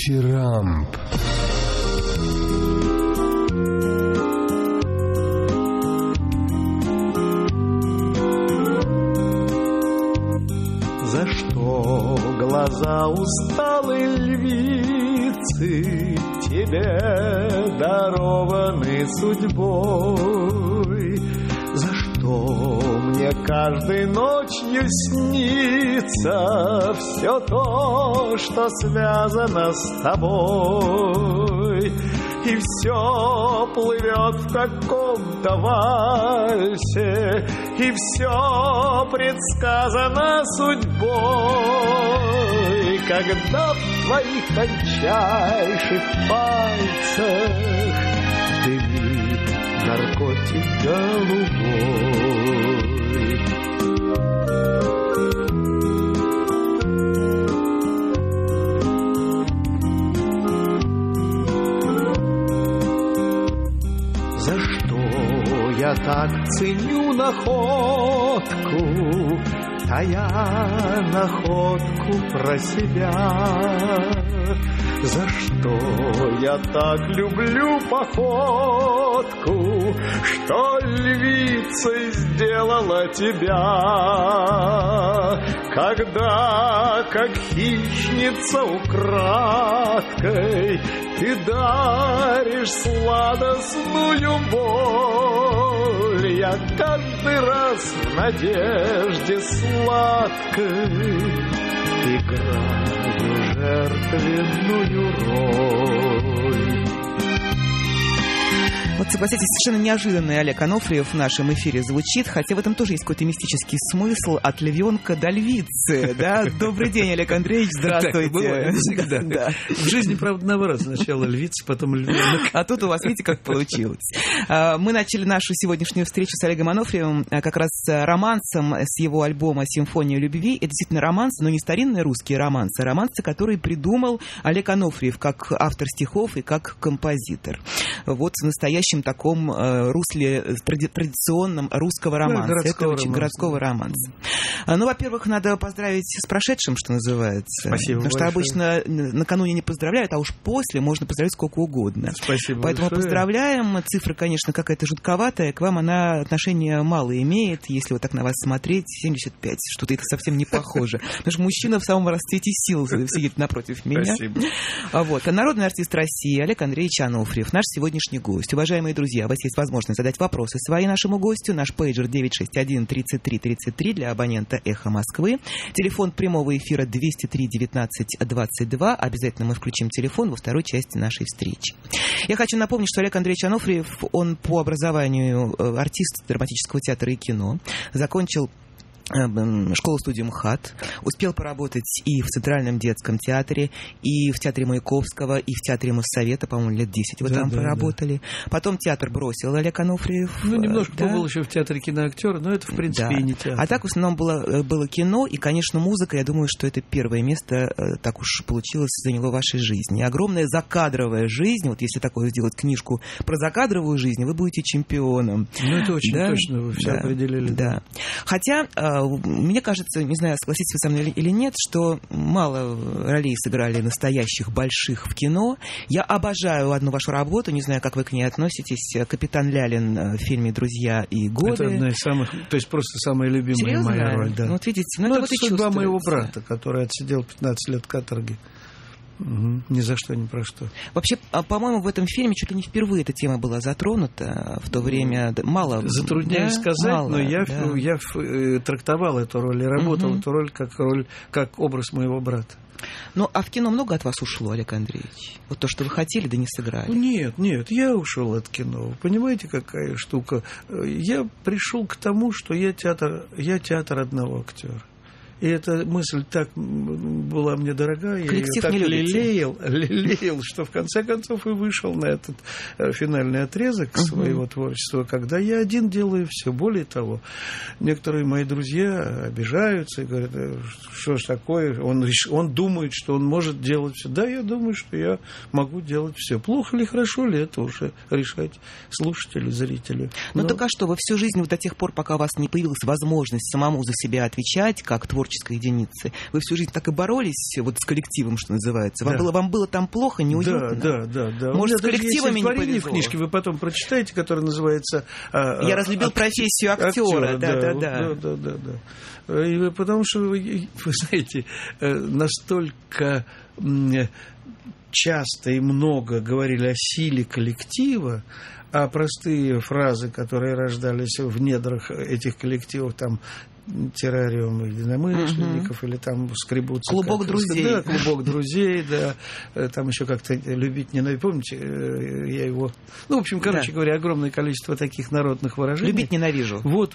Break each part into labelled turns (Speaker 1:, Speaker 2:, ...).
Speaker 1: Дифирамб.
Speaker 2: За что глаза усталой львицы тебе дарованы судьбой? За что мне каждой ночью снится все то, что связано с тобой? И все плывет в каком-то вальсе, и все предсказано судьбой. Когда в твоих тончайших пальцах дымит наркотик голубой. За что я так ценю находку, тая находку про себя? За что я так люблю походку, что львицей сделала тебя? Когда, как хищница украдкой, ты даришь сладостную боль, я каждый раз в надежде сладкой играю жертвенную роль.
Speaker 3: Вот, согласитесь, совершенно неожиданный Олег Анофриев в нашем эфире звучит, хотя в этом тоже есть какой-то мистический смысл от львенка до львицы. Да? Добрый день, Олег Андреевич, здравствуйте.
Speaker 4: Так бывает всегда. Да. В жизни, правда, наоборот, сначала львица, потом львенок.
Speaker 3: А тут у вас, видите, как получилось. Мы начали нашу сегодняшнюю встречу с Олегом Анофриевым как раз романсом с его альбома «Симфония любви». Это действительно романс, но не старинные русские романсы, а романсы, которые придумал Олег Анофриев как автор стихов и как композитор. Вот в настоящем таком русле традиционном русского романса. Это очень городского романса. Ну, во-первых, надо поздравить с прошедшим, что называется.
Speaker 4: Спасибо
Speaker 3: Потому
Speaker 4: большое.
Speaker 3: что обычно накануне не поздравляют, а уж после можно поздравить сколько угодно.
Speaker 4: Спасибо
Speaker 3: Поэтому
Speaker 4: большое.
Speaker 3: Поздравляем. Цифра, конечно, какая-то жутковатая. К вам она отношения мало имеет. Если вот так на вас смотреть, 75. Что-то это совсем не похоже. Потому что мужчина в самом расцвете сил сидит напротив меня.
Speaker 4: Спасибо.
Speaker 3: Вот. А народный артист России Олег Андреевич Анофриев, наш сегодняшний гость. Уважаемые друзья, у вас есть возможность задать вопросы свои нашему гостю. Наш пейджер 961-33-33 для абонента «Эхо Москвы». Телефон прямого эфира 203-19-22. Обязательно мы включим телефон во второй части нашей встречи. Я хочу напомнить, что Олег Андреевич Анофриев, он по образованию артист драматического театра и кино. Закончил школу-студию МХАТ, успел поработать и в Центральном детском театре, и в театре Маяковского, и в театре Моссовета, по-моему, лет 10 вы там проработали. Да. Потом театр бросил Олег Анофриев.
Speaker 4: Ну, немножко побыл еще в театре киноактера, но это, в принципе, и не театр.
Speaker 3: А так, в основном, было кино, и, конечно, музыка. Я думаю, что это первое место, так уж получилось, заняло в вашей жизни. Огромная закадровая жизнь. Вот если такое сделать книжку про закадровую жизнь, вы будете чемпионом.
Speaker 4: Ну, это очень точно, вы все определили.
Speaker 3: Да. Хотя... Мне кажется, не знаю, согласитесь вы со мной или нет, что мало ролей сыграли настоящих больших в кино. Я обожаю одну вашу работу, не знаю, как вы к ней относитесь. «Капитан Лялин» в фильме «Друзья и годы».
Speaker 4: Это одна из самых, то есть просто самая любимая
Speaker 3: Серьезно?
Speaker 4: моя роль. Да.
Speaker 3: Ну, вот видите,
Speaker 4: это вот судьба моего брата, который отсидел 15 лет каторги. Угу. Ни за что, ни про что.
Speaker 3: Вообще, по-моему, в этом фильме чуть ли не впервые эта тема была затронута. В то время мало...
Speaker 4: Затрудняюсь сказать, мало, но я трактовал эту роль и работал эту роль, как образ моего брата.
Speaker 3: Ну, а в кино много от вас ушло, Олег Андреевич? Вот то, что вы хотели, да не сыграли.
Speaker 4: Нет, я ушел от кино. Вы понимаете, какая штука? Я пришел к тому, что я театр одного актера. И эта мысль так была мне дорога, я ее так лелеял, что в конце концов и вышел на этот финальный отрезок своего творчества, когда я один делаю все. Более того, некоторые мои друзья обижаются и говорят, что ж такое, он думает, что он может делать все. Да, я думаю, что я могу делать все. Плохо ли, хорошо ли, это уже решать слушателю, зрителю.
Speaker 3: Ну так а что, вы всю жизнь, вот до тех пор, пока у вас не появилась возможность самому за себя отвечать, как творческий творческой единицей. Вы всю жизнь так и боролись вот с коллективом, что называется. Вам было там плохо, неуютно?
Speaker 4: Да.
Speaker 3: Может, с коллективами не повезло?
Speaker 4: В книжке вы потом прочитаете, которая называется...
Speaker 3: «Я разлюбил профессию актера».
Speaker 4: Да. И потому что, вы знаете, настолько часто и много говорили о силе коллектива, а простые фразы, которые рождались в недрах этих коллективов, там террариум единомышленников, или там скребутся...
Speaker 3: Клубок друзей.
Speaker 4: Да, клубок друзей, да. Там еще как-то любить, ненавидеть. Помните, я его... Ну, в общем, короче говоря, огромное количество таких народных выражений.
Speaker 3: Любить ненавижу.
Speaker 4: Вот.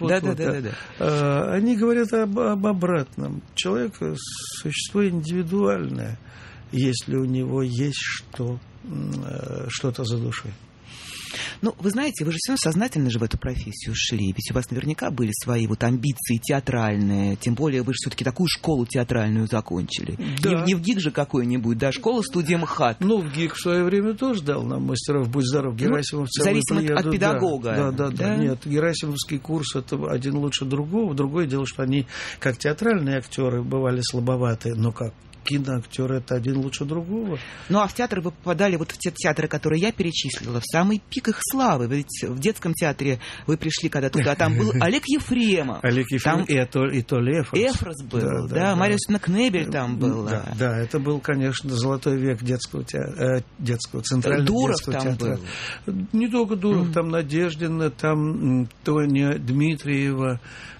Speaker 3: Да.
Speaker 4: Они говорят об обратном. Человек – существо индивидуальное, если у него есть что-то за душой.
Speaker 3: Ну, вы знаете, вы же все равно сознательно же в эту профессию шли. Ведь у вас наверняка были свои вот амбиции театральные. Тем более вы же все-таки такую школу театральную закончили.
Speaker 4: Да.
Speaker 3: Не в ГИК же какой-нибудь, да, школа-студия МХАТ.
Speaker 4: Ну, в ГИК в свое время тоже дал нам мастеров, будь здоров, Герасимов.
Speaker 3: В зависимости от педагога.
Speaker 4: Да. Нет, Герасимовский курс — это один лучше другого. Другое дело, что они, как театральные актеры, бывали слабоваты, но как киноактер — это один лучше другого.
Speaker 3: Ну, а в театр вы попадали вот в те театры, которые я перечислила, в самый пик их славы. Ведь в детском театре вы пришли когда туда, там был Олег Ефремов.
Speaker 4: Там и то
Speaker 3: Эфрос был, да. Мария Юсуповна Кнебель там была.
Speaker 4: Да, это был, конечно, золотой век детского центрального
Speaker 3: Дуров
Speaker 4: детского
Speaker 3: там
Speaker 4: театра.
Speaker 3: был.
Speaker 4: Не только Дуров, там Надеждина, там Тоня Дмитриева.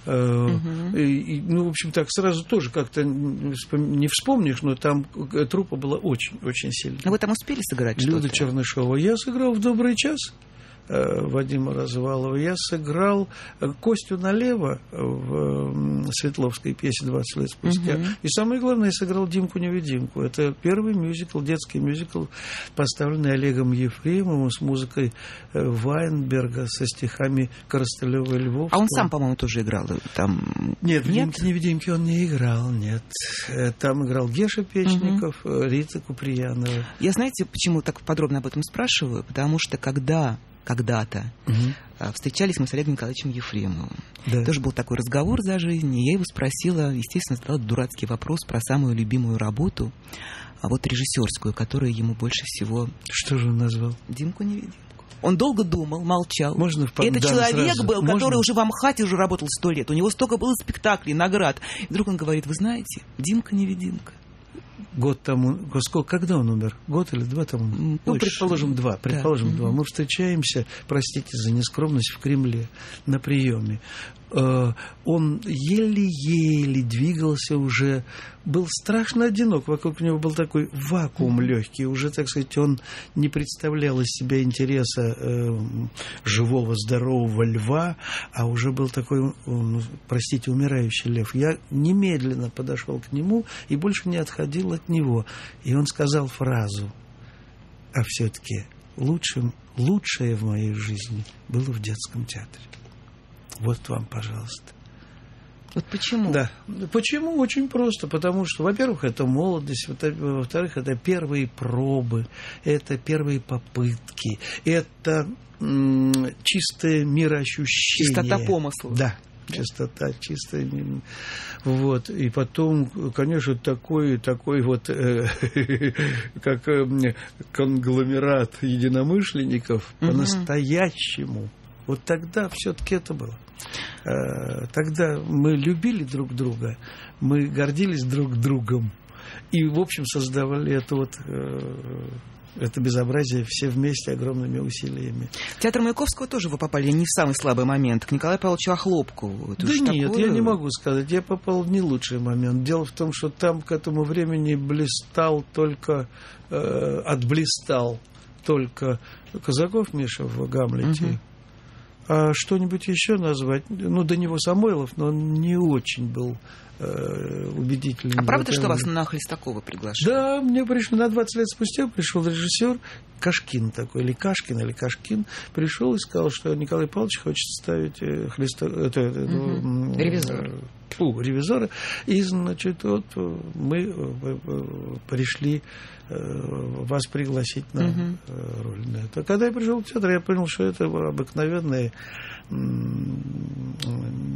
Speaker 4: Ну, в общем, так сразу тоже как-то не вспомнишь, но там труппа была очень сильная.
Speaker 3: А вы там успели сыграть
Speaker 4: Люда
Speaker 3: что-то?
Speaker 4: Чернышова. Я сыграл в «Добрый час» Вадима Развалова. Я сыграл Костю Налево в Светловской пьесе «20 лет спустя». И самое главное, я сыграл Димку-невидимку. Это первый мюзикл, детский мюзикл, поставленный Олегом Ефремовым с музыкой Вайнберга, со стихами Коростылева и Львовского.
Speaker 3: А он сам, по-моему, тоже играл там?
Speaker 4: Нет, в «Димке-невидимке» он не играл, нет. Там играл Геша Печников, Рита Куприянова.
Speaker 3: Я, знаете, почему так подробно об этом спрашиваю? Потому что когда-то встречались мы с Олегом Николаевичем Ефремовым. Да. Тоже был такой разговор за жизнь, и я его спросила, естественно, задала дурацкий вопрос про самую любимую работу, а вот режиссерскую, которая ему больше всего...
Speaker 4: Что же он назвал?
Speaker 3: «Димку-невидимку». Он долго думал, молчал.
Speaker 4: Можно
Speaker 3: и это человек
Speaker 4: сразу?
Speaker 3: был, который уже в Амхате уже работал 100 лет. У него столько было спектаклей, наград. И вдруг он говорит: вы знаете, Димка-невидимка.
Speaker 4: Год тому... Когда он умер? Год или два тому?
Speaker 3: Больше.
Speaker 4: Ну, предположим, два. Два. Мы встречаемся, простите за нескромность, в Кремле на приеме. Он еле-еле двигался уже, был страшно одинок, вокруг него был такой вакуум легкий, уже, так сказать, он не представлял из себя интереса живого, здорового льва, а уже был такой, простите, умирающий лев. Я немедленно подошел к нему и больше не отходил от него. И он сказал фразу: а все-таки лучшее в моей жизни было в детском театре. Вот вам, пожалуйста.
Speaker 3: Вот почему?
Speaker 4: Да. Почему? Очень просто. Потому что, во-первых, это молодость, во-вторых, это первые пробы, это первые попытки, это чистое мироощущение.
Speaker 3: Чистота помыслов.
Speaker 4: Да. Чистота, чистая. Вот. И потом, конечно, такой вот, как конгломерат единомышленников, по-настоящему. Вот тогда все-таки это было. Тогда мы любили друг друга, мы гордились друг другом и, в общем, создавали это безобразие все вместе огромными усилиями.
Speaker 3: В театр Маяковского тоже вы попали не в самый слабый момент, к Николаю Павловичу Охлопку.
Speaker 4: Да нет, я не могу сказать, я попал в не лучший момент. Дело в том, что там к этому времени отблистал только Казаков Миша в «Гамлете». А что-нибудь еще назвать? Ну, до него Самойлов, но он не очень был убедительный.
Speaker 3: А правда, что вас на Хлестакова приглашали?
Speaker 4: Да, мне пришли на 20 лет спустя, пришел режиссер Кашкин такой, или Кашкин, пришел и сказал, что Николай Павлович хочет ставить ревизора. И, значит, вот мы пришли вас пригласить на роль на это. Когда я пришел в театр, я понял, что это обыкновенная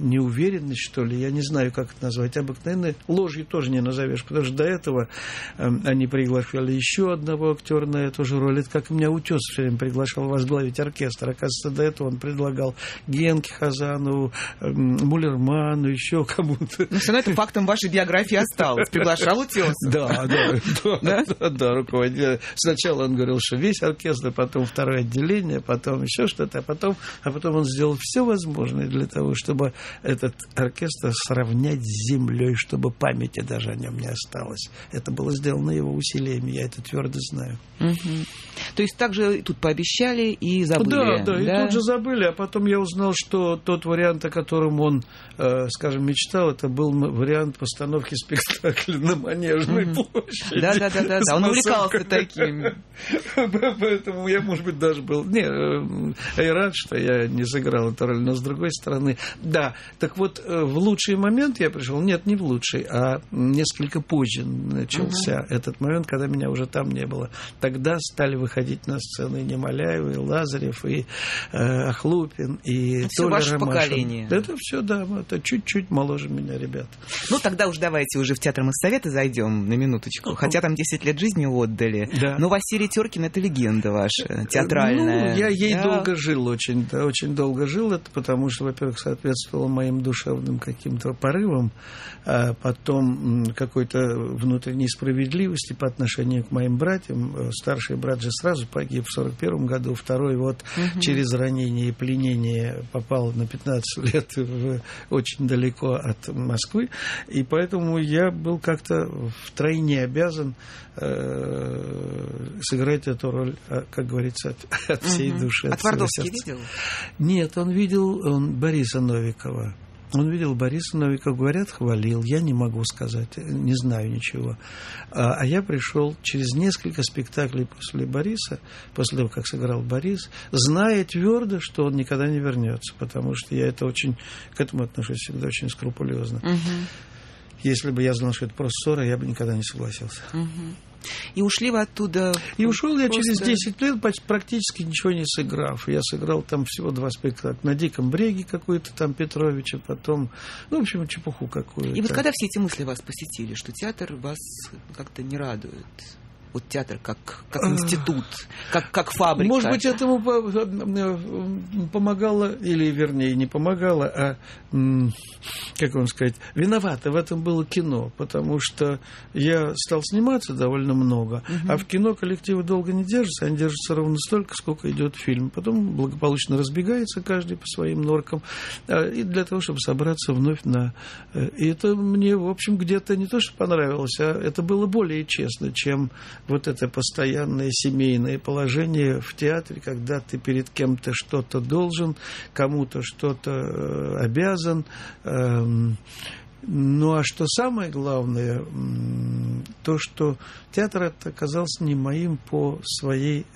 Speaker 4: неуверенность, что ли, я не знаю, как это назвать, обыкновенной ложью тоже не назовешь, потому что до этого они приглашали еще одного актера на эту же роль. Это как меня Утес все время приглашал возглавить оркестр. Оказывается, до этого он предлагал Генке Хазанову, Муллерману, еще кому-то.
Speaker 3: Но все равно это фактом вашей биографии осталось. Приглашал Утес.
Speaker 4: Да, руководитель. Сначала он говорил, что весь оркестр, потом второе отделение, потом еще что-то, а потом он сделал все возможное для того, чтобы этот оркестр сравнять с землей, чтобы памяти даже о нем не осталось. Это было сделано его усилиями, я это твердо знаю.
Speaker 3: То есть также тут пообещали и забыли.
Speaker 4: Да, и тут же забыли, а потом я узнал, что тот вариант, о котором он, скажем, мечтал, это был вариант постановки спектакля на Манежной площади.
Speaker 3: Да, он увлекался таким.
Speaker 4: Поэтому я, может быть, даже был... я рад, что я не сыграл эту роль, но с другой стороны... Да, так вот, в лучший момент я пришел, нет, не в лучший, а несколько позже начался этот момент, когда меня уже там не было. Тогда стали выходить на сцены и Немоляев, и Лазарев, и Охлупин, и
Speaker 3: все
Speaker 4: Толя
Speaker 3: ваше
Speaker 4: Ромашин.
Speaker 3: Поколение.
Speaker 4: Это все, да, это чуть-чуть моложе меня, ребят.
Speaker 3: Ну, тогда уж давайте уже в Театр Моссовета зайдем на минуточку. Хотя там 10 лет жизни отдали. Да. Но Василий Теркин — это легенда ваша, театральная.
Speaker 4: Я ей долго жил, очень долго жил. Это потому что, во-первых, соответствовало моим душевным каким-то порывам, а потом какой-то внутренней справедливости по отношению к моим братьям. Старший брат же сразу погиб в 1941 году, второй через ранение и пленение попал на 15 лет очень далеко от Москвы, и поэтому я был как-то втройне обязан сыграть эту роль, как говорится, от всей души.
Speaker 3: А Твардовский видел?
Speaker 4: Нет, он видел Бориса Новикова. Он видел Бориса Новикова, говорят, хвалил. Я не могу сказать, не знаю ничего. А я пришел через несколько спектаклей после Бориса, после того, как сыграл Борис, зная твердо, что он никогда не вернется, потому что я это очень, к этому отношусь всегда очень скрупулезно. Если бы я знал, что это просто ссора, я бы никогда не согласился.
Speaker 3: И ушли вы оттуда?
Speaker 4: И ушел я через 10 лет, практически ничего не сыграв. Я сыграл там всего 2 спектакля. На Диком бреге какой-то там Петровича, потом, в общем, чепуху какую-то.
Speaker 3: И вот когда все эти мысли вас посетили, что театр вас как-то не радует? Вот театр как институт, как фабрика.
Speaker 4: Может быть, этому помогало, или, вернее, не помогало, а, как вам сказать, виновато в этом было кино, потому что я стал сниматься довольно много, а в кино коллективы долго не держатся, они держатся ровно столько, сколько идет фильм. Потом благополучно разбегается каждый по своим норкам, и для того, чтобы собраться вновь на... И это мне, в общем, где-то не то, что понравилось, а это было более честно, чем вот это постоянное семейное положение в театре, когда ты перед кем-то что-то должен, кому-то что-то обязан. Ну, а что самое главное, то, что театр это оказался не моим по своей,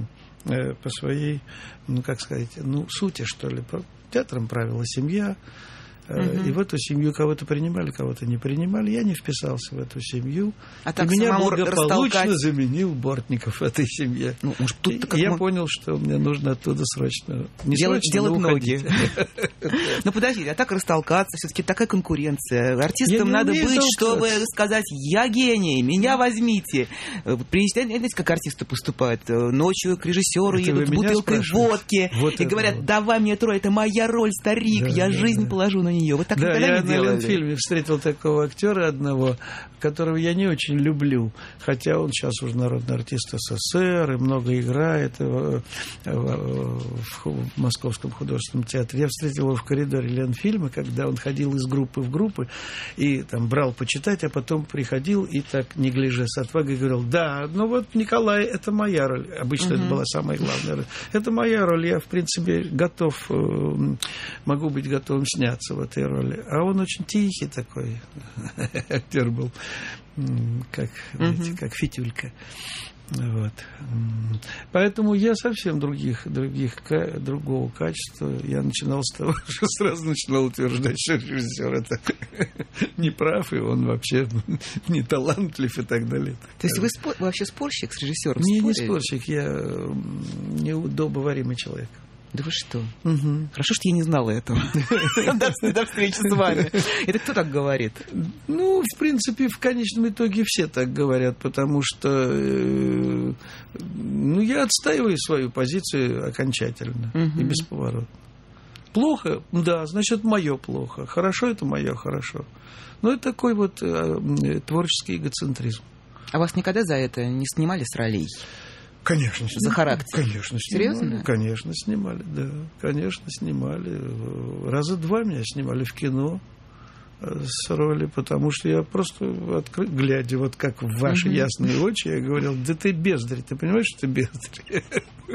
Speaker 4: как сказать, сути, что ли. Театром правила семья. И в эту семью кого-то принимали, кого-то не принимали. Я не вписался в эту семью. И меня благополучно заменил Бортников в этой семье. Я понял, что мне нужно оттуда срочно.
Speaker 3: Делать ноги. Ну, подождите, а так растолкаться, все-таки такая конкуренция. Артистам надо быть, чтобы сказать: я гений, меня возьмите. Знаете, как артисты поступают? Ночью к режиссеру едут с бутылкой водки и говорят: давай мне эту роль, это моя роль, старик, я жизнь положу на нее. Вы так никогда не делали?
Speaker 4: Я на Ленфильме встретил такого актера одного, которого я не очень люблю, хотя он сейчас уже народный артист СССР и много играет в Московском художественном театре. Я встретил его в коридоре Ленфильма, когда он ходил из группы в группы и там брал почитать, а потом приходил и так, не глядя с отвагой, говорил: да, Николай, это моя роль. Обычно это была самая главная роль. Это моя роль, я, в принципе, могу быть готовым сняться в этой роли. А он очень тихий такой актер был, как Фитюлька. Вот. Поэтому я совсем другого качества. Я начинал с того, что сразу начинал утверждать, что режиссер это не прав, и он вообще не талантлив и так далее.
Speaker 3: То есть вы вообще спорщик с режиссером?
Speaker 4: Не спорщик, я неудобоваримый человек.
Speaker 3: Да вы что? Угу. Хорошо, что я не знала этого. До встречи с вами. Это кто так говорит?
Speaker 4: Ну, в принципе, в конечном итоге все так говорят, потому что я отстаиваю свою позицию окончательно и бесповоротно. Плохо? Да, значит, мое плохо. Хорошо, это мое хорошо. Но это такой вот творческий эгоцентризм.
Speaker 3: А вас никогда за это не снимали с ролей?
Speaker 4: Конечно, снимали.
Speaker 3: За характер?
Speaker 4: Конечно, снимали.
Speaker 3: Серьезно?
Speaker 4: Конечно, снимали, да. Конечно, снимали. Раза 2 меня снимали в кино с роли, потому что я просто, глядя вот как в ваши ясные очи, я говорил, да ты бездарь, ты понимаешь, что ты бездарь?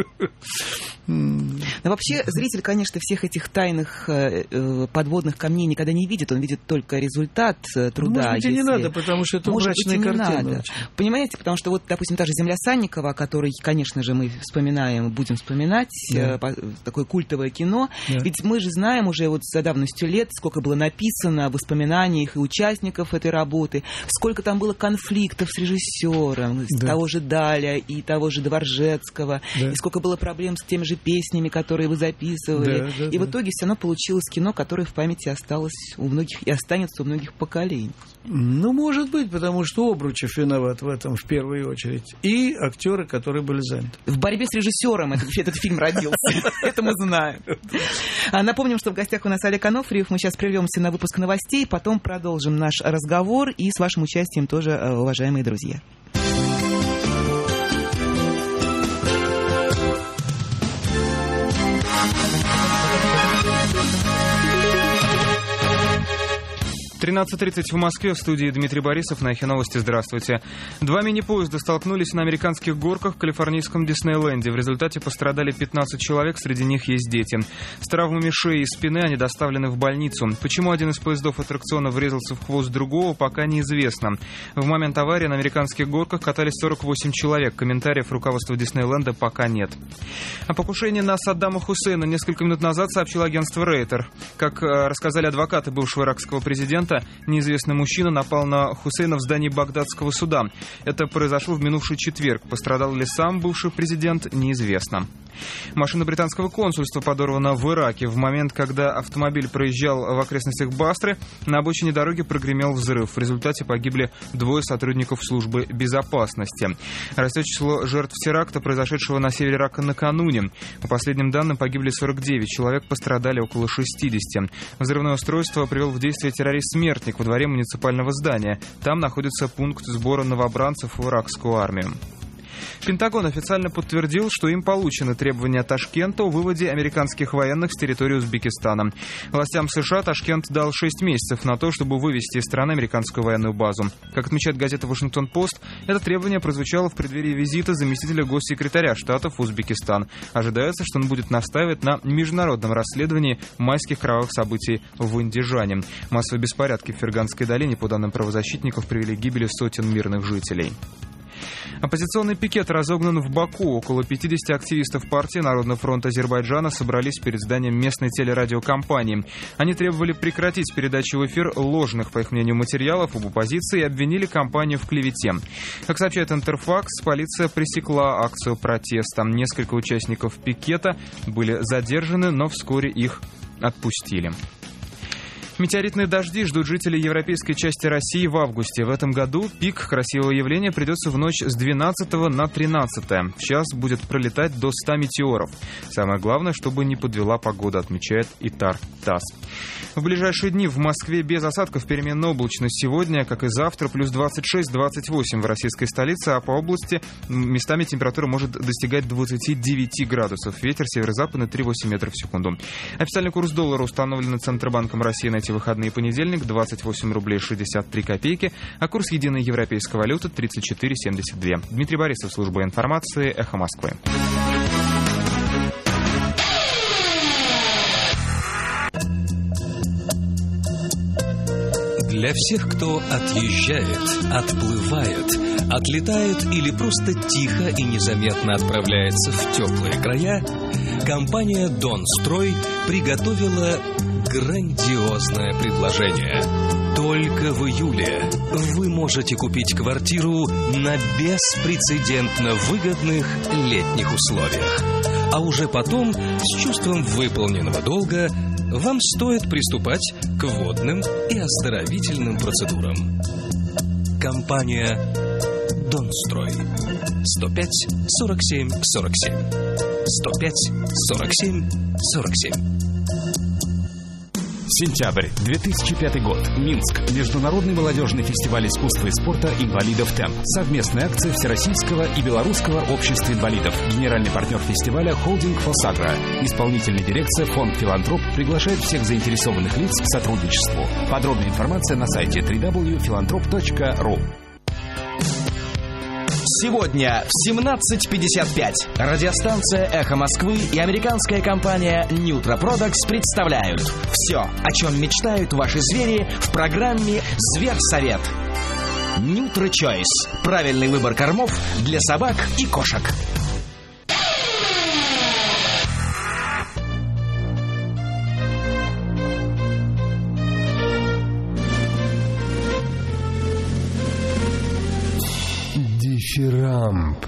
Speaker 3: Но вообще зритель, конечно, всех этих тайных подводных камней никогда не видит, он видит только результат труда.
Speaker 4: Может быть, и не надо, потому что это мрачная картина.
Speaker 3: Понимаете, потому что вот, допустим, та же «Земля Санникова», о которой, конечно же, мы вспоминаем, будем вспоминать, такое культовое кино, ведь мы же знаем уже вот за давностью лет, сколько было написано в воспоминаниях и участников этой работы, сколько там было конфликтов с режиссером, того же Даля и того же Дворжецкого, и сколько было проблем с теми же песнями, которые вы записывали. В итоге все равно получилось кино, которое в памяти осталось у многих и останется у многих поколений.
Speaker 4: Ну, может быть, потому что Обручев виноват в этом в первую очередь. И актеры, которые были заняты.
Speaker 3: В борьбе с режиссером этот фильм родился. Это мы знаем. Напомним, что в гостях у нас Олег Анофриев. Мы сейчас прервемся на выпуск новостей, потом продолжим наш разговор и с вашим участием тоже, уважаемые друзья.
Speaker 1: «13:30 в Москве», в студии Дмитрий Борисов, на Эхе Новости. Здравствуйте. 2 мини-поезда столкнулись на американских горках в калифорнийском Диснейленде. В результате пострадали 15 человек, среди них есть дети. С травмами шеи и спины они доставлены в больницу. Почему один из поездов аттракциона врезался в хвост другого, пока неизвестно. В момент аварии на американских горках катались 48 человек. Комментариев руководства Диснейленда пока нет. О покушении на Саддама Хусейна несколько минут назад сообщило агентство Рейтер. Как рассказали адвокаты бывшего иракского президента, неизвестный мужчина напал на Хусейна в здании багдадского суда. Это произошло в минувший четверг. Пострадал ли сам бывший президент, неизвестно. Машина британского консульства подорвана в Ираке. В момент, когда автомобиль проезжал в окрестностях Басры, на обочине дороги прогремел взрыв. В результате погибли 2 сотрудников службы безопасности. Растет число жертв теракта, произошедшего на севере Ирака накануне. По последним данным, погибли 49 человек, пострадали около 60. Взрывное устройство привел в действие террорист-смертник во дворе муниципального здания. Там находится пункт сбора новобранцев в иракскую армию. Пентагон официально подтвердил, что им получены требования Ташкента о выводе американских военных с территории Узбекистана. Властям США Ташкент дал 6 месяцев на то, чтобы вывести из страны американскую военную базу. Как отмечает газета «Вашингтон-Пост», это требование прозвучало в преддверии визита заместителя госсекретаря штатов в Узбекистан. Ожидается, что он будет настаивать на международном расследовании майских кровавых событий в Андижане. Массовые беспорядки в Ферганской долине, по данным правозащитников, привели к гибели сотен мирных жителей. Оппозиционный пикет разогнан в Баку. Около 50 активистов партии Народный фронт Азербайджана собрались перед зданием местной телерадиокомпании. Они требовали прекратить передачу в эфир ложных, по их мнению, материалов об оппозиции и обвинили компанию в клевете. Как сообщает Интерфакс, полиция пресекла акцию протеста. Несколько участников пикета были задержаны, но вскоре их отпустили. Метеоритные дожди ждут жителей европейской части России в августе. В этом году пик красивого явления придется в ночь с 12 на 13. В час будет пролетать до 100 метеоров. Самое главное, чтобы не подвела погода, отмечает Итар-ТАСС. В ближайшие дни в Москве без осадков, переменная облачность. Сегодня, как и завтра, плюс 26-28 в российской столице, а по области местами температура может достигать 29 градусов. Ветер северо-западный 3,8 метров в секунду. Официальный курс доллара установлен Центробанком России на эти выходные понедельник 28 рублей 63 копейки, а курс единой европейской валюты 34,72. Дмитрий Борисов, служба информации, Эхо Москвы.
Speaker 5: Для всех, кто отъезжает, отплывает, отлетает или просто тихо и незаметно отправляется в теплые края, компания «Донстрой» приготовила грандиозное предложение. Только в июле вы можете купить квартиру на беспрецедентно выгодных летних условиях. А уже потом, с чувством выполненного долга, вам стоит приступать к водным и оздоровительным процедурам. Компания «Донстрой». 105 47 47. 105 47 47.
Speaker 6: Сентябрь, 2005 год. Минск. Международный молодежный фестиваль искусства и спорта инвалидов ТЭМ. Совместная акция Всероссийского и Белорусского общества инвалидов. Генеральный партнер фестиваля «Холдинг Фосагро». Исполнительная дирекция «Фонд Филантроп» приглашает всех заинтересованных лиц к сотрудничеству. Подробная информация на сайте www.philanthrop.ru.
Speaker 7: Сегодня в 17:55 радиостанция «Эхо Москвы» и американская компания Nutra Products представляют все, о чем мечтают ваши звери в программе «Зверсовет». Nutra Choice. Правильный выбор кормов для собак и кошек.
Speaker 6: Дифирамб.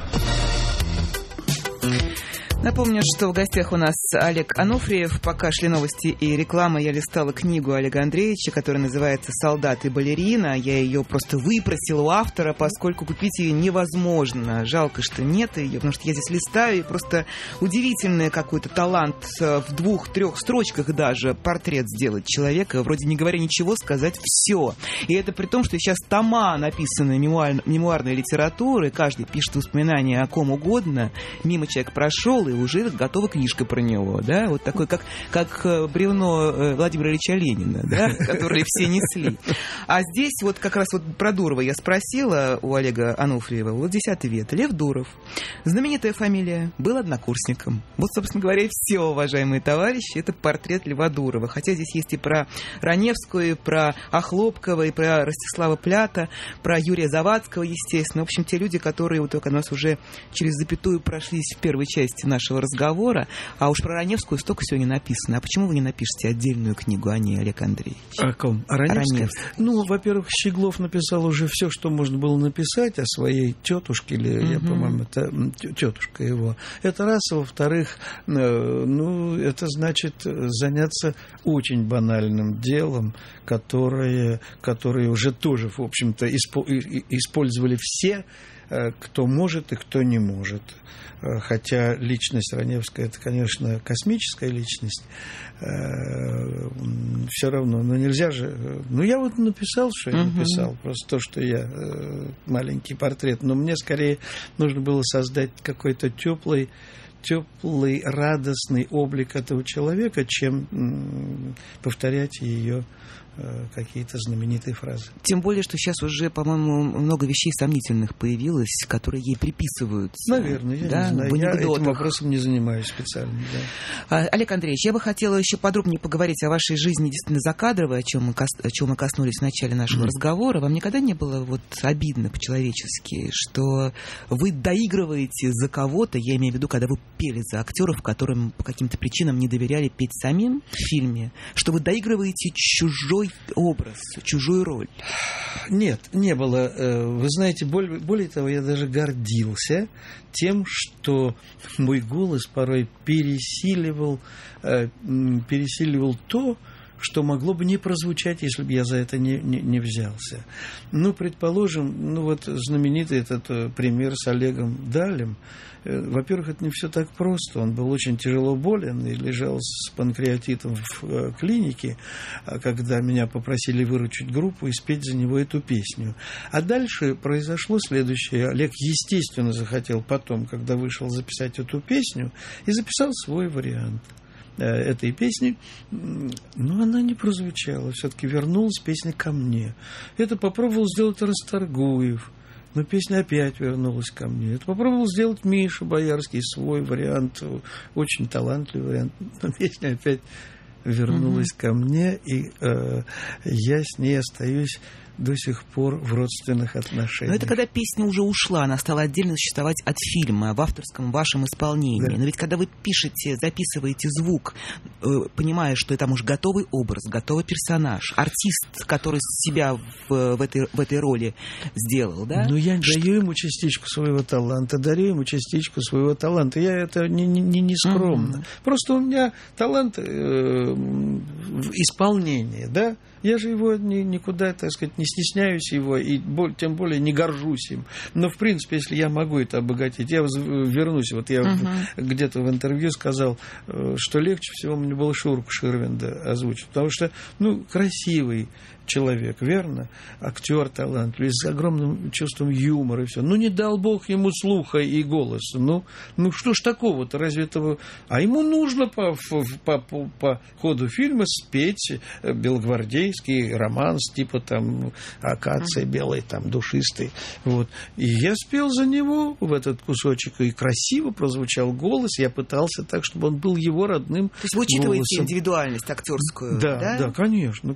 Speaker 3: Напомню, что в гостях у нас Олег Анофриев. Пока шли новости и реклама, я листала книгу Олега Андреевича, которая называется «Солдат и балерина». Я ее просто выпросила у автора, поскольку купить ее невозможно. Жалко, что нет ее, потому что я здесь листаю, и просто удивительный какой-то талант в 2-3 строчках даже портрет сделать человека, вроде не говоря ничего, сказать все. И это при том, что сейчас тома написаны мемуарной литературы, каждый пишет воспоминания о ком угодно, мимо человек прошел, и уже готова книжка про него, да, вот такой, как бревно Владимира Ильича Ленина, да, которые все несли. А здесь вот как раз вот про Дурова я спросила у Олега Анофриева, вот 10 век, Лев Дуров, знаменитая фамилия, был однокурсником. Вот, собственно говоря, и все, уважаемые товарищи, это портрет Льва Дурова. Хотя здесь есть и про Раневскую, и про Охлопкова, и про Ростислава Плята, про Юрия Завадского, естественно. В общем, те люди, которые вот только у нас уже через запятую прошлись в первой части нашего разговора, а уж про Раневскую столько сегодня написано. А почему вы не напишете отдельную книгу о ней, Олег Андреевич?
Speaker 4: О ком? О Раневской? Ну, во-первых, Щеглов написал уже все, что можно было написать о своей тетушке, или, я, по-моему, это тетушка его. Это раз. А во-вторых, ну, это значит заняться очень банальным делом, которое уже тоже, в общем-то, использовали все, кто может и кто не может. Хотя личность Раневская, это, конечно, космическая личность, все равно, но нельзя же... Ну, я вот написал, что я написал, просто то, что я маленький портрет, но мне скорее нужно было создать какой-то теплый, радостный облик этого человека, чем повторять ее какие-то знаменитые фразы.
Speaker 3: Тем более, что сейчас уже, по-моему, много вещей сомнительных появилось, которые ей приписываются.
Speaker 4: Наверное, я не знаю. Я этим вопросом не занимаюсь специально. Да.
Speaker 3: Олег Андреевич, я бы хотела еще подробнее поговорить о вашей жизни действительно закадровой, о чем мы коснулись в начале нашего разговора. Вам никогда не было вот обидно по-человечески, что вы доигрываете за кого-то, я имею в виду, когда вы пели за актеров, которым по каким-то причинам не доверяли петь самим в фильме, что вы доигрываете чужой образ, чужую роль?
Speaker 4: Нет, не было. Вы знаете, более того, я даже гордился тем, что мой голос порой пересиливал то, что могло бы не прозвучать, если бы я за это не взялся. Ну, предположим, вот знаменитый этот пример с Олегом Далем. Во-первых, это не все так просто. Он был очень тяжело болен и лежал с панкреатитом в клинике, когда меня попросили выручить группу и спеть за него эту песню. А дальше произошло следующее. Олег, естественно, захотел потом, когда вышел, записать эту песню, и записал свой вариант этой песни, но она не прозвучала. Все-таки вернулась песня ко мне. Это попробовал сделать Расторгуев, но песня опять вернулась ко мне. Это попробовал сделать Миша Боярский, свой вариант, очень талантливый вариант, но песня опять вернулась ко мне, и я с ней остаюсь до сих пор в родственных отношениях.
Speaker 3: Но это когда песня уже ушла, она стала отдельно существовать от фильма в авторском вашем исполнении. Да. Но ведь когда вы пишете, записываете звук, понимая, что там уже готовый образ, готовый персонаж, артист, который себя в этой роли сделал, да?
Speaker 4: Ну, я даю ему частичку своего таланта, дарю ему частичку своего таланта. Я это не скромно. Просто у меня талант в исполнении, да? Я же его никуда, так сказать, не стесняюсь его, и тем более не горжусь им. Но, в принципе, если я могу это обогатить, я вернусь. Вот я где-то в интервью сказал, что легче всего мне было Шурку Ширвинда озвучить, потому что, красивый человек, верно? Актер талантливый, с огромным чувством юмора и все. Не дал Бог ему слуха и голоса. Что ж такого-то? Разве этого... А ему нужно по ходу фильма спеть белогвардейский романс, типа там «Акация белая», там «Душистый». Вот. И я спел за него в этот кусочек, и красиво прозвучал голос. Я пытался так, чтобы он был его родным.
Speaker 3: То есть вы учитываете индивидуальность актерскую, да?
Speaker 4: Да, конечно.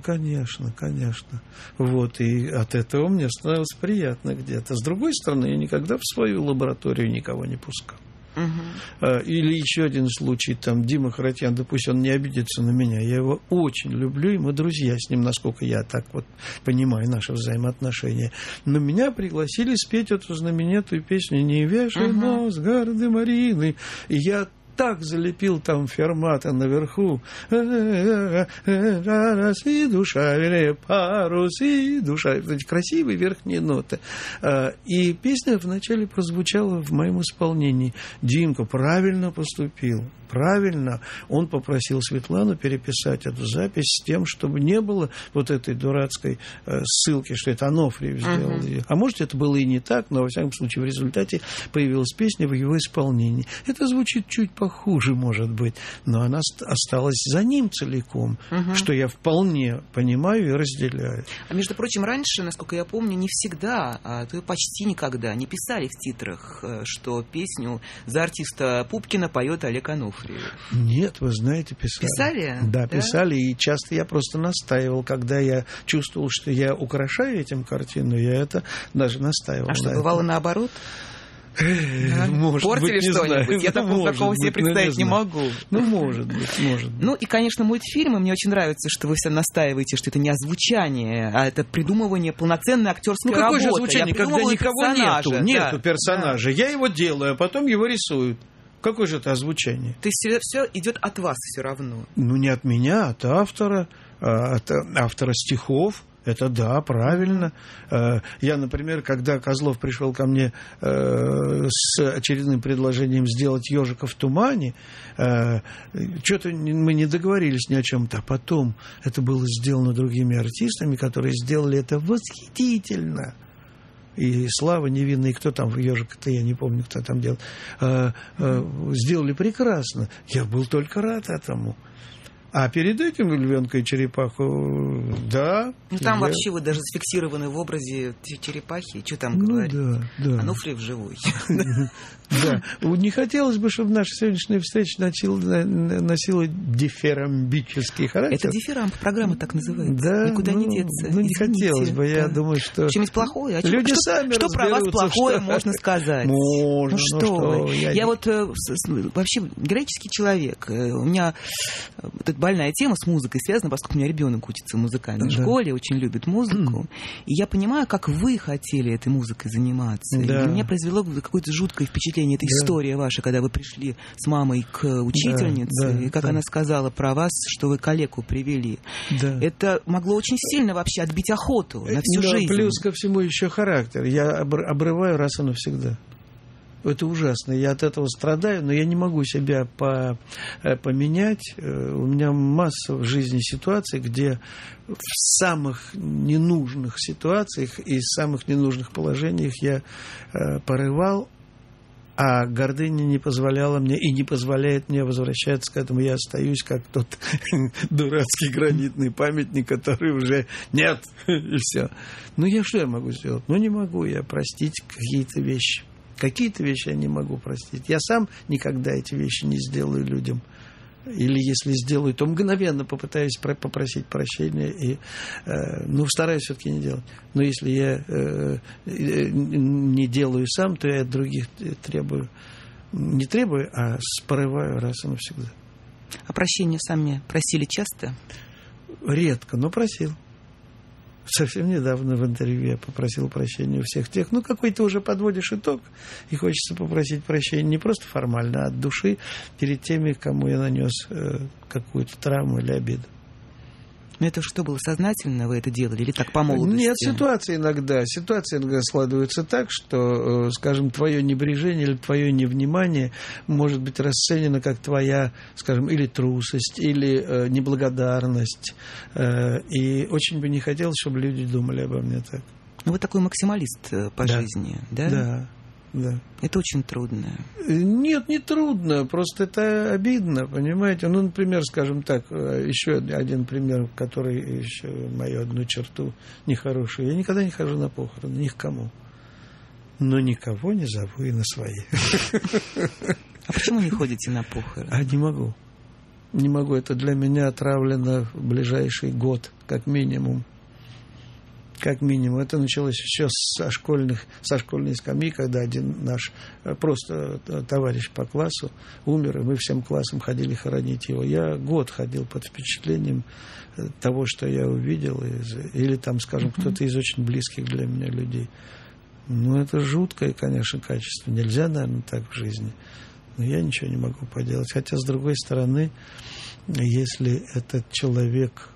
Speaker 4: Вот, и от этого мне становилось приятно где-то. С другой стороны, я никогда в свою лабораторию никого не пускал. Или еще один случай, там, Дима Харатьян, да пусть он не обидится на меня, я его очень люблю, и мы друзья с ним, насколько я так вот понимаю наши взаимоотношения. Но меня пригласили спеть эту знаменитую песню «Не вешай нос, гарды Марины», и я так залепил там фермата наверху. Раз и душа, парус и душа. Эти красивые верхние ноты. И песня вначале прозвучала в моем исполнении. Димка правильно поступил. Правильно. Он попросил Светлану переписать эту запись с тем, чтобы не было вот этой дурацкой ссылки, что это Анофриев сделал ее. А может, это было и не так, но, во всяком случае, в результате появилась песня в его исполнении. Это звучит чуть похуже, может быть, но она осталась за ним целиком, что я вполне понимаю и разделяю.
Speaker 3: А между прочим, раньше, насколько я помню, не всегда, а то и почти никогда не писали в титрах, что песню за артиста Пупкина поет Олег Анофриев.
Speaker 4: Нет, вы знаете, писали.
Speaker 3: Писали?
Speaker 4: Да, писали, и часто я просто настаивал, когда я чувствовал, что я украшаю этим картину, я это даже настаивал.
Speaker 3: А что, бывало наоборот?
Speaker 4: Может
Speaker 3: портили
Speaker 4: быть,
Speaker 3: что-нибудь? Я такого себе представить не могу.
Speaker 4: Может быть.
Speaker 3: И, конечно, мультфильмы. Мне очень нравится, что вы все настаиваете, что это не озвучание, а это придумывание полноценной актерской работы.
Speaker 4: Какое же озвучание, когда никого нету персонажа? Я его делаю, а потом его рисуют. Какое же это озвучание?
Speaker 3: То есть все идет от вас все равно?
Speaker 4: Не от меня, от автора стихов. Это да, правильно. Я, например, когда Козлов пришел ко мне с очередным предложением сделать «Ежика в тумане», что-то мы не договорились ни о чем-то. А потом это было сделано другими артистами, которые сделали это восхитительно. И Слава Невинный, кто там в «Ежика»-то, я не помню, кто там делал, сделали прекрасно. Я был только рад этому. А перед этим «Львенка и черепаху», да.
Speaker 3: Там вообще вы даже зафиксированы в образе черепахи. Что там говорить?
Speaker 4: Да.
Speaker 3: Анофриев живой.
Speaker 4: Да. Не хотелось бы, чтобы наша сегодняшняя встреча носила дифирамбический характер.
Speaker 3: Это дифирамб, программа так называется.
Speaker 4: Да.
Speaker 3: Никуда не деться.
Speaker 4: Не хотелось бы, я думаю, что...
Speaker 3: Что-нибудь плохое?
Speaker 4: Люди сами
Speaker 3: что про вас плохое можно сказать?
Speaker 4: Можно.
Speaker 3: Что вы? Я вот вообще героический человек. У меня больная тема с музыкой связана, поскольку у меня ребенок учится в музыкальной школе, очень любит музыку. И я понимаю, как вы хотели этой музыкой заниматься. И меня произвело какое-то жуткое впечатление. Это история ваша, когда вы пришли с мамой к учительнице, и как она сказала про вас, что вы коллегу привели. Да. Это могло очень сильно вообще отбить охоту на всю жизнь.
Speaker 4: Плюс ко всему еще характер. Я обрываю раз и навсегда. Это ужасно. Я от этого страдаю, но я не могу себя поменять. У меня масса в жизни ситуаций, где в самых ненужных ситуациях и самых ненужных положениях я порывал, а гордыня не позволяла мне и не позволяет мне возвращаться к этому. Я остаюсь как тот дурацкий гранитный памятник, который уже нет, и все. Что я могу сделать? Не могу я простить какие-то вещи. Какие-то вещи я не могу простить. Я сам никогда эти вещи не сделаю людям. Или если сделаю, то мгновенно попытаюсь попросить прощения. И, стараюсь все-таки не делать. Но если я не делаю сам, то я от других требую. Не требую, а порываю раз и навсегда.
Speaker 3: А прощения сами просили часто?
Speaker 4: Редко, но просил. Совсем недавно в интервью я попросил прощения у всех тех. Какой-то уже подводишь итог, и хочется попросить прощения не просто формально, а от души перед теми, кому я нанес какую-то травму или обиду.
Speaker 3: Но это что было, сознательно вы это делали или так по молодости?
Speaker 4: Нет, ситуации иногда складываются так, что, скажем, твое небрежение или твое невнимание может быть расценено как твоя, скажем, или трусость, или неблагодарность. И очень бы не хотелось, чтобы люди думали обо мне так.
Speaker 3: Вы такой максималист по жизни, да?
Speaker 4: Да.
Speaker 3: Это очень трудно.
Speaker 4: Нет, не трудно, просто это обидно, понимаете? Например, скажем так, еще один пример, который еще мою одну черту нехорошую. Я никогда не хожу на похороны, ни к кому. Но никого не зову и на свои.
Speaker 3: А почему не ходите на похороны?
Speaker 4: Не могу. Не могу, это для меня отравлено в ближайший год, как минимум. Как минимум. Это началось еще со школьной скамьи, когда один наш просто товарищ по классу умер, и мы всем классом ходили хоронить его. Я год ходил под впечатлением того, что я увидел, или там, скажем, кто-то из очень близких для меня людей. Это жуткое, конечно, качество. Нельзя, наверное, так в жизни. Но я ничего не могу поделать. Хотя, с другой стороны, если этот человек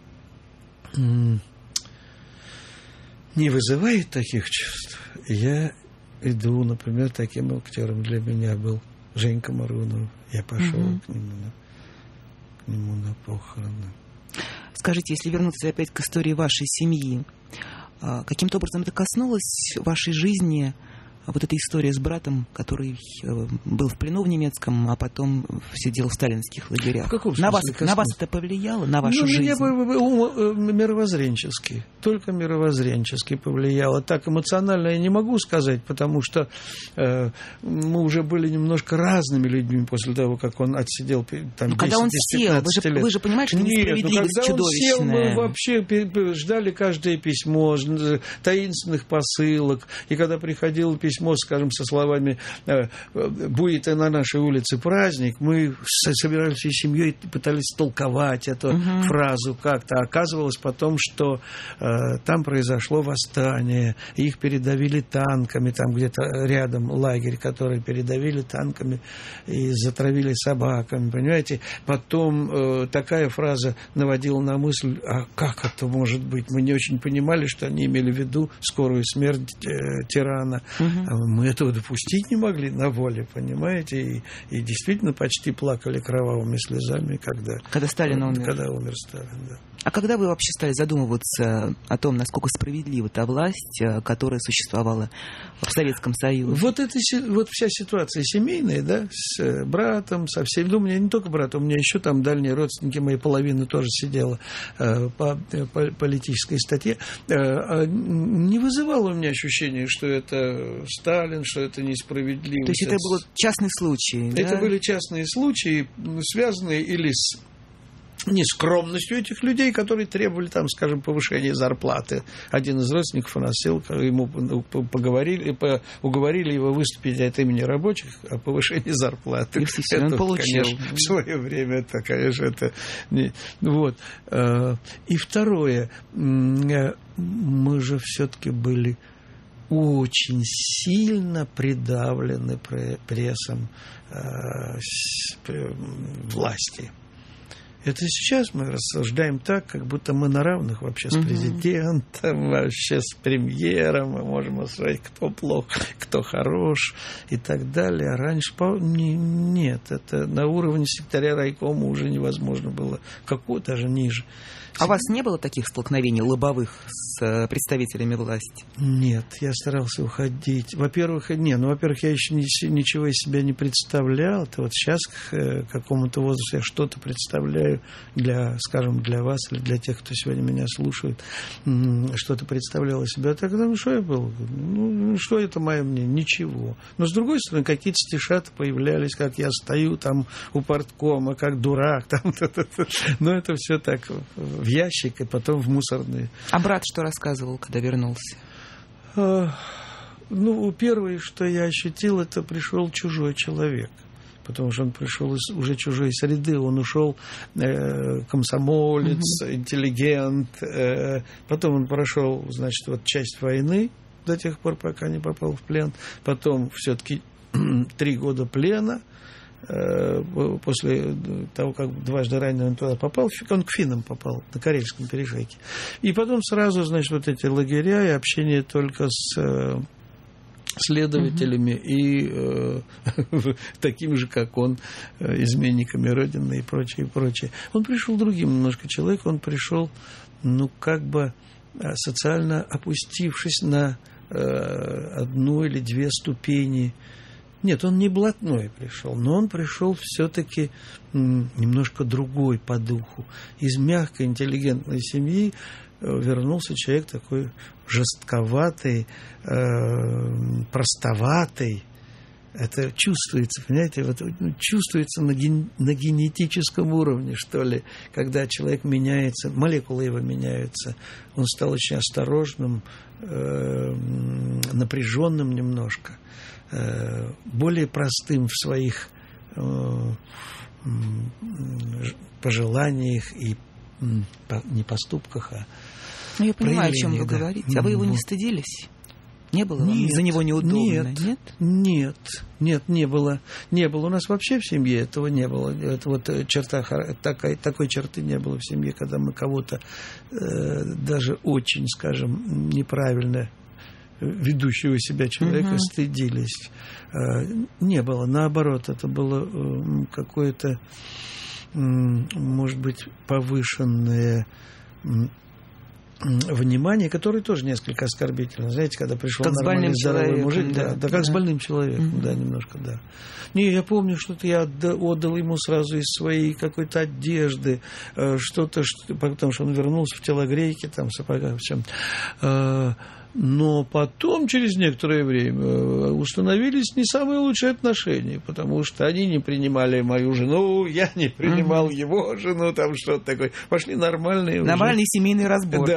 Speaker 4: не вызывает таких чувств, я иду, например, таким актером для меня был Женька Марунов. Я пошел к нему на похороны.
Speaker 3: Скажите, если вернуться опять к истории вашей семьи, каким-то образом это коснулось вашей жизни, вот эта история с братом, который был в плену в немецком, а потом сидел в сталинских лагерях?
Speaker 4: В каком смысле
Speaker 3: на вас это повлияло, на вашу жизнь?
Speaker 4: Меня мировоззренчески, только мировоззренчески повлияло. Так эмоционально я не могу сказать, потому что мы уже были немножко разными людьми после того, как он отсидел там 10-15
Speaker 3: когда он сел, вы же понимаете, что несправедливость чудовищная.
Speaker 4: Когда он сел, мы вообще ждали каждое письмо, таинственных посылок, и когда приходило письмо, скажем, со словами «будет и на нашей улице праздник», мы собирались всей семьей и пытались толковать эту фразу как-то. Оказывалось потом, что там произошло восстание, их передавили танками, там где-то рядом лагерь, который передавили танками и затравили собаками, понимаете? Потом такая фраза наводила на мысль, а как это может быть? Мы не очень понимали, что они имели в виду скорую смерть тирана. Мы этого допустить не могли на воле, понимаете? И действительно почти плакали кровавыми слезами, когда
Speaker 3: Сталин умер.
Speaker 4: Когда умер Сталин, да.
Speaker 3: А когда вы вообще стали задумываться о том, насколько справедлива та власть, которая существовала в Советском Союзе?
Speaker 4: Вот вся ситуация семейная, да, с братом, со всеми. У меня не только брат, у меня еще там дальние родственники, моей половины тоже сидела по политической статье. Не вызывало у меня ощущения, что это Сталин, что это несправедливо.
Speaker 3: То есть это был частный случай, да?
Speaker 4: Это были частные случаи, связанные или с нескромностью этих людей, которые требовали, там, скажем, повышения зарплаты. Один из родственников у нас сел, ему уговорили его выступить от имени рабочих о повышении зарплаты.
Speaker 3: Это, он получил.
Speaker 4: Конечно, в свое время это, конечно, это... Вот. И второе, мы же все-таки были очень сильно придавлены прессом власти. Это сейчас мы рассуждаем так, как будто мы на равных вообще с президентом, вообще с премьером, мы можем рассуждать, кто плох, кто хорош и так далее. А раньше нет, это на уровне секретаря райкома уже невозможно было, даже ниже.
Speaker 3: А у вас не было таких столкновений лобовых с представителями власти?
Speaker 4: Нет, я старался уходить. Во-первых, я еще ничего из себя не представлял. Это вот сейчас к какому-то возрасту я что-то представляю. представляю скажем, для вас или для тех, кто сегодня меня слушает, что-то представлял из себя. Так, ну, что я был? Ну, что это мое мнение? Ничего. Но, с другой стороны, какие-то стишаты появлялись, как я стою там у порткома, как дурак. Там, но это все так в ящик и потом в мусорные.
Speaker 3: А брат что рассказывал, когда вернулся?
Speaker 4: Ну, первое, что я ощутил, это пришел чужой человек. Потому что он пришел из уже чужой среды, он ушел комсомолец, интеллигент, потом он прошел, значит, вот часть войны до тех пор, пока не попал в плен, потом все-таки 3 года плена, после того, как дважды ранее он туда попал, он к финнам попал, на Карельском перешейке. И потом сразу, значит, вот эти лагеря и общение только с следователями и такими же, как он, изменниками Родины и прочее, и прочее. Он пришел другим немножко человеком, он пришел, ну, как бы социально опустившись на 1 или 2 ступени. Нет, он не блатной пришел, но он пришел все-таки немножко другой по духу. Из мягкой, интеллигентной семьи вернулся человек такой жестковатый, простоватый. Это чувствуется, понимаете, вот, чувствуется на генетическом уровне, что ли, когда человек меняется, молекулы его меняются. Он стал очень осторожным, напряженным немножко, более простым в своих пожеланиях и не поступках, а
Speaker 3: ну, я понимаю, о чем вы
Speaker 4: да.
Speaker 3: говорите. А вы его не стыдились? Не было вам за него неудобно?
Speaker 4: Нет, не было. Не было. У нас вообще в семье этого не было. Это вот черта, такой черты не было в семье, когда мы кого-то даже очень, скажем, неправильно ведущего себя человека стыдились. Не было. Наоборот, это было какое-то, может быть, повышенное внимание, которое тоже несколько оскорбительно. Знаете, когда пришел
Speaker 3: как
Speaker 4: нормальный здоровый мужик,
Speaker 3: да,
Speaker 4: как с больным человеком, да, немножко, да. Не, я помню, что-то я отдал ему сразу из своей какой-то одежды, что-то, потому что он вернулся в телогрейке, там, в сапогах, в чем-то. Но потом, через некоторое время, установились не самые лучшие отношения, потому что они не принимали мою жену, я не принимал его жену, там что-то такое. Пошли нормальные
Speaker 3: семейные разборки.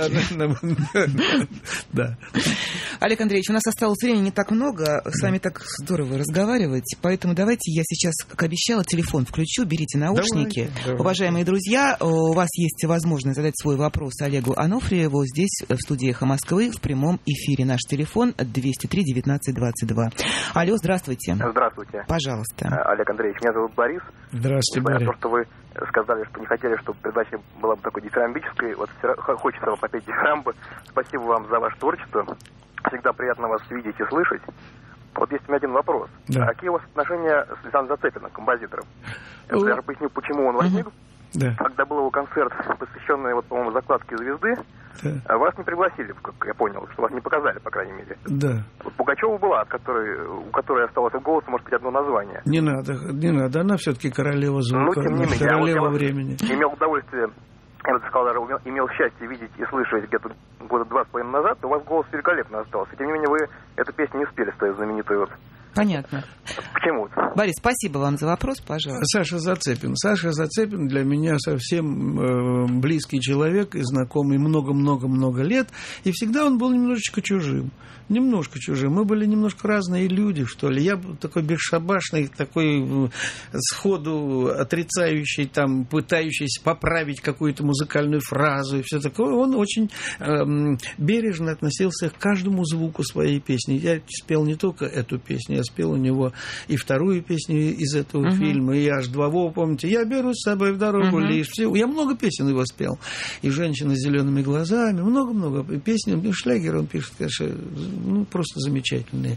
Speaker 4: Да.
Speaker 3: Олег Андреевич, у нас осталось времени не так много, с вами так здорово разговаривать, поэтому давайте я сейчас, как обещала, телефон включу, берите наушники. Давайте. Уважаемые друзья, у вас есть возможность задать свой вопрос Олегу Анофриеву здесь, в студии «Эхо Москвы», в прямом эфире. Наш телефон 203 19 22. Алло, здравствуйте.
Speaker 8: Здравствуйте.
Speaker 3: Пожалуйста.
Speaker 8: Олег Андреевич, меня зовут Борис.
Speaker 4: Здравствуйте,
Speaker 8: Борис.
Speaker 4: Борис.
Speaker 8: То, что вы сказали, что не хотели, чтобы передача была бы такой дифирамбической, вот хочется вам попеть дифирамбы. Спасибо вам за ваше творчество. Всегда приятно вас видеть и слышать. Вот есть у меня один вопрос.
Speaker 4: Да.
Speaker 8: Какие у вас отношения с Александром Зацепиным, композитором? Я даже поясню, почему он возник.
Speaker 4: Да.
Speaker 8: Когда был его концерт, посвященный, вот, по-моему, закладке «Звезды», да. Вас не пригласили, как я понял, что вас не показали, по крайней мере.
Speaker 4: Да.
Speaker 8: Вот Пугачева была, у которой осталось в голосе, может быть, одно название.
Speaker 4: Не надо. Она все-таки королева звука,
Speaker 8: тем не менее,
Speaker 4: королева времени.
Speaker 8: Имел удовольствие, я бы сказал, даже имел счастье видеть и слышать где-то года 2,5 назад, у вас голос великолепно остался. Тем не менее, вы эту песню не спели, свою знаменитую вот.
Speaker 3: Понятно.
Speaker 8: Почему?
Speaker 3: Борис, спасибо вам за вопрос, пожалуйста.
Speaker 4: Саша Зацепин для меня совсем близкий человек и знакомый много-много-много лет. И всегда он был немножечко чужим. Мы были немножко разные люди, что ли. Я был такой бесшабашный, такой сходу отрицающий, там, пытающийся поправить какую-то музыкальную фразу и все такое. Он очень бережно относился к каждому звуку своей песни. Я спел не только эту песню, я спел у него и вторую песню из этого фильма, и H2O, помните, «Я беру с собой в дорогу лишь». Я много песен его спел. И «Женщина с зелеными глазами», много-много песен. Шлягер он пишет, конечно, просто замечательные.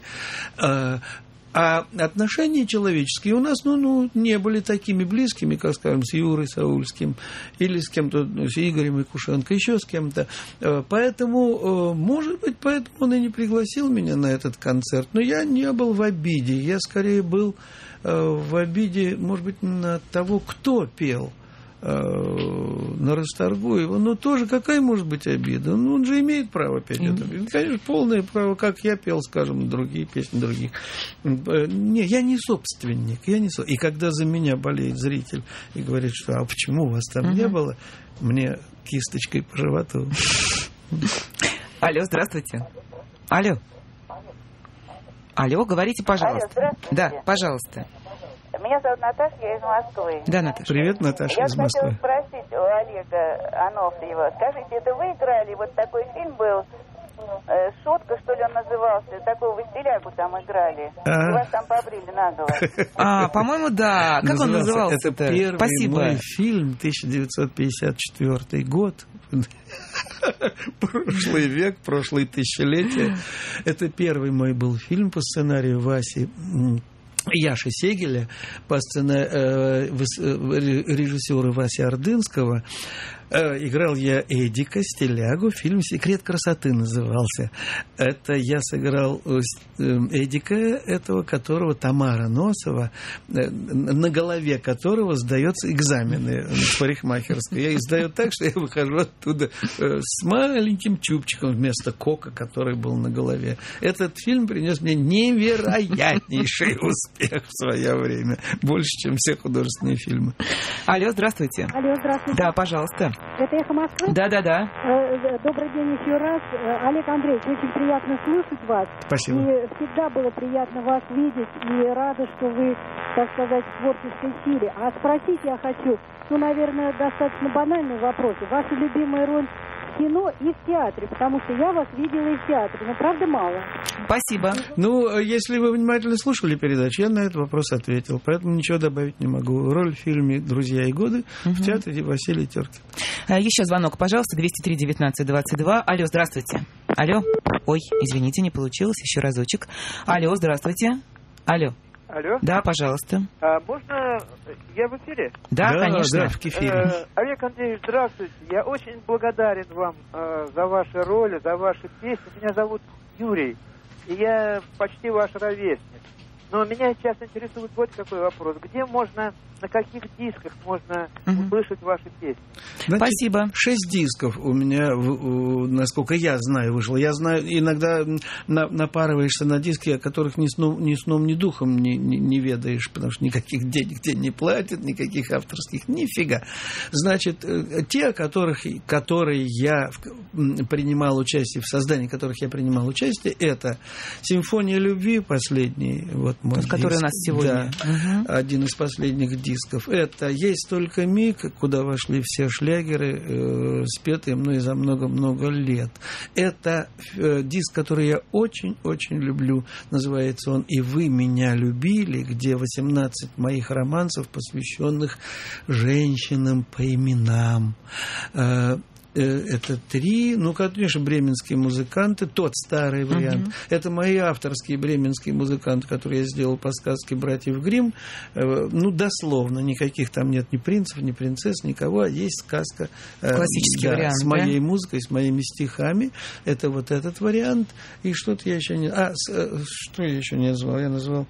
Speaker 4: А отношения человеческие у нас, не были такими близкими, как, скажем, с Юрой Саульским или с кем-то, с Игорем Якушенко, еще с кем-то. Поэтому, может быть, поэтому он и не пригласил меня на этот концерт. Но я не был в обиде. Я скорее был в обиде, может быть, на того, кто пел. на расторгу его, но тоже какая может быть обида? Ну, он же имеет право петь это. Конечно, полное право, как я пел, скажем, другие песни других. Не, я не собственник. И когда за меня болеет зритель и говорит, что а почему вас там не было, мне кисточкой по животу.
Speaker 3: Алло, здравствуйте. Алло, говорите, пожалуйста.
Speaker 9: Алло, здравствуйте.
Speaker 3: Да, пожалуйста.
Speaker 9: Меня зовут Наташа, я из Москвы.
Speaker 3: Да, Наташа.
Speaker 4: Привет, Наташа, из Москвы.
Speaker 9: Я хотела спросить у Олега Анофриева. Скажите, это вы играли, вот такой фильм был, «Шутка», что ли, он назывался, такого стилягу там играли. И вас там побрили наголо.
Speaker 3: По-моему, да. Как он назывался?
Speaker 4: Это первый мой фильм, 1954 год. Прошлый век, прошлые тысячелетия. Это первый мой был фильм по сценарию Яши Сегеля, по режиссера Васи Ордынского. Играл я Эдика, стилягу. Фильм «Секрет красоты» назывался. Это я сыграл Эдика, этого, которого Тамара Носова, на голове которого сдаются экзамены в парикмахерской. Я их сдаю так, что я выхожу оттуда с маленьким чубчиком вместо кока, который был на голове. Этот фильм принес мне невероятнейший успех в свое время. Больше, чем все художественные фильмы.
Speaker 3: Алло, здравствуйте.
Speaker 10: Алло, здравствуйте.
Speaker 3: Да, пожалуйста.
Speaker 10: Это «Эхо Москвы»?
Speaker 3: Да.
Speaker 10: Добрый день еще раз. Олег Андреевич, очень приятно слушать вас.
Speaker 4: Спасибо.
Speaker 10: И всегда было приятно вас видеть. И рада, что вы, так сказать, в творческой силе. А спросить я хочу, наверное, достаточно банальный вопрос. Ваша любимая роль в кино и в театре? Потому что я вас видела и в театре, но правда мало.
Speaker 3: Спасибо.
Speaker 4: Если вы внимательно слушали передачу, я на этот вопрос ответил. Поэтому ничего добавить не могу. Роль в фильме «Друзья и годы» в театре Василий Теркин.
Speaker 3: Еще звонок, пожалуйста, 203-19-22. Алло, здравствуйте. Алло. Ой, извините, не получилось. Еще разочек. Алло, здравствуйте. Алло.
Speaker 11: Алло.
Speaker 3: Да, пожалуйста.
Speaker 11: Можно я в эфире?
Speaker 3: Да, конечно.
Speaker 4: Да, в эфире.
Speaker 11: Олег Андреевич, здравствуйте. Я очень благодарен вам за ваши роли, за ваши песни. Меня зовут Юрий, и я почти ваш ровесник. Но меня сейчас интересует вот какой вопрос. Где можно, на каких дисках можно услышать ваши песни?
Speaker 3: Спасибо.
Speaker 4: 6 дисков у меня, насколько я знаю, вышло. Я знаю, иногда напарываешься на диски, о которых ни сном, ни духом не ведаешь, потому что никаких денег тебе не платят, никаких авторских, нифига. Значит, те, которые я принимал участие, в создании которых я принимал участие, это «Симфония любви», последний, вот мой диск,
Speaker 3: который у нас сегодня.
Speaker 4: Да, один из последних дисков. Это «Есть только миг», куда вошли все шлягеры, спетые мной за много-много лет. Это диск, который я очень-очень люблю. Называется он «И вы меня любили», где 18 моих романсов, посвященных женщинам по именам. Это 3, конечно, бременские музыканты, тот старый вариант. Это мои авторские бременские музыканты, которые я сделал по сказке братьев Гримм. Дословно, никаких там нет ни принцев, ни принцесс, никого, а есть сказка.
Speaker 3: Классический вариант,
Speaker 4: с моей музыкой, с моими стихами. Это вот этот вариант. И что-то я еще не... что я еще не назвал? Я назвал...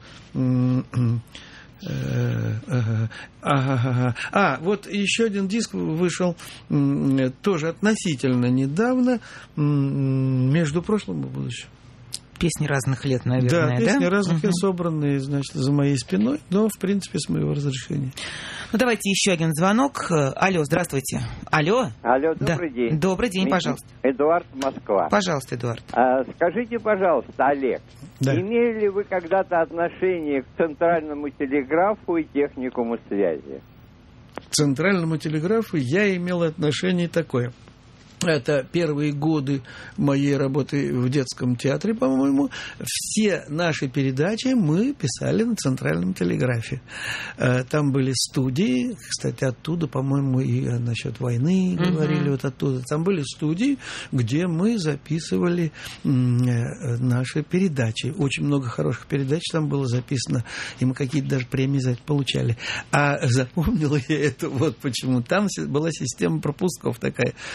Speaker 4: Вот еще один диск вышел тоже относительно недавно, между прошлым и будущим.
Speaker 3: Песни разных лет, наверное, да?
Speaker 4: Песни разных лет, собранные, значит, за моей спиной, но, в принципе, с моего разрешения.
Speaker 3: Давайте еще один звонок. Алло, здравствуйте. Алло,
Speaker 12: добрый день.
Speaker 3: Добрый день, пожалуйста.
Speaker 12: Эдуард, Москва.
Speaker 3: Пожалуйста, Эдуард.
Speaker 12: Скажите, пожалуйста, Олег, имели ли вы когда-то отношение к Центральному телеграфу и техникуму связи?
Speaker 4: К Центральному телеграфу я имел отношение такое. Это первые годы моей работы в детском театре, по-моему. Все наши передачи мы писали на Центральном телеграфе. Там были студии, кстати, оттуда, по-моему, и насчет войны говорили, вот оттуда. Там были студии, где мы записывали наши передачи. Очень много хороших передач там было записано, и мы какие-то даже премии за это получали. А запомнил я это вот почему. Там была система пропусков такая.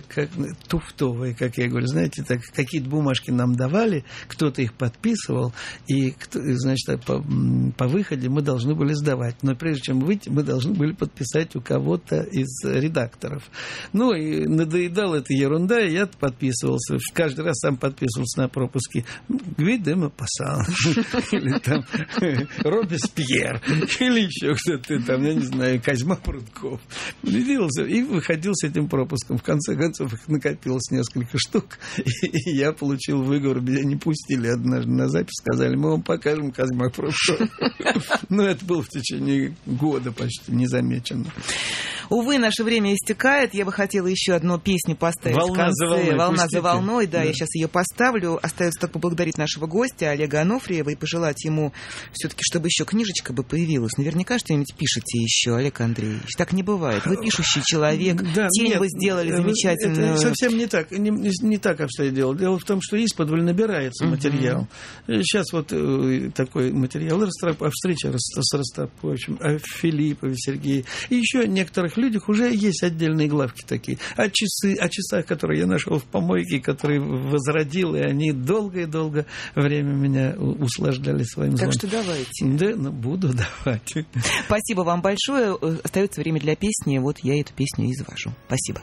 Speaker 4: как туфтовые, как я говорю, знаете, так, какие-то бумажки нам давали, кто-то их подписывал, и, значит, по выходе мы должны были сдавать. Но прежде чем выйти, мы должны были подписать у кого-то из редакторов. Ну, и надоедала эта ерунда, и я подписывался. Каждый раз сам подписывался на пропуски. Гви де Мопассан. Или там Робеспьер. Или еще кто-то там, я не знаю, Козьма Прутков. И выходил с этим пропуском. В конце концов, их накопилось несколько штук. И я получил выговор. Меня не пустили однажды на запись. Сказали, мы вам покажем Козьма Прутков. Но это было в течение года почти незамечено.
Speaker 3: Увы, наше время истекает. Я бы хотела еще одну песню поставить в конце. «Волна за волной». Да, я сейчас ее поставлю. Остается только поблагодарить нашего гостя Олега Анофриева и пожелать ему все-таки, чтобы еще книжечка бы появилась. Наверняка что-нибудь пишете еще, Олег Андреевич. Так не бывает. Вы пишущий человек. Да, «Тень» вы сделали замечательную.
Speaker 4: Это совсем не так. Не так обстоит дело. Дело в том, что исподволь набирается материал. Сейчас вот такой материал о встрече с Ростроповичем, о Филиппове Сергее. И еще о некоторых людях уже есть отдельные главки такие. О часах, которые я нашел в помойке, которые возродил, и они долгое-долгое время меня услаждали своим звоном.
Speaker 3: Так что давайте.
Speaker 4: Да, буду давать.
Speaker 3: Спасибо вам большое. Остается время для песни. Вот я эту песню и завожу. Спасибо.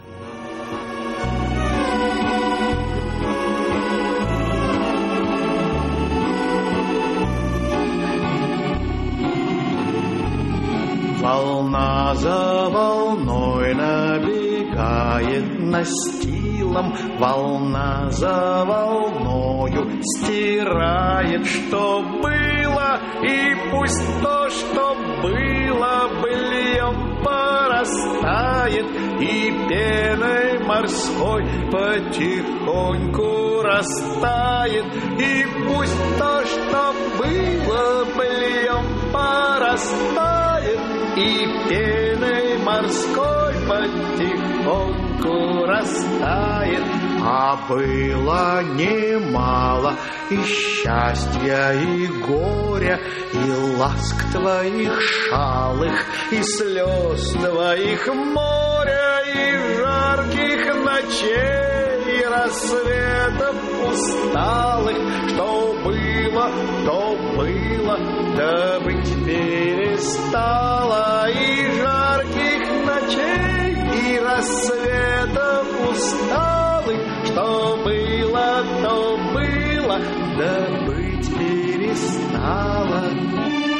Speaker 2: Волна за волной набегает настилом, волна за волною стирает, что было, и пусть то, что было, быльем порастает, и пеной морской потихоньку растает, и пусть то, что было, быльем порастает, и пеной морской потихоньку растает. А было немало и счастья, и горя, и ласк твоих шалых, и слез твоих моря, и жарких ночей, и рассветов усталых. Что было, то было, да быть перестало, и жарких ночей, и рассветов усталых. Что было, то было, да быть перестало.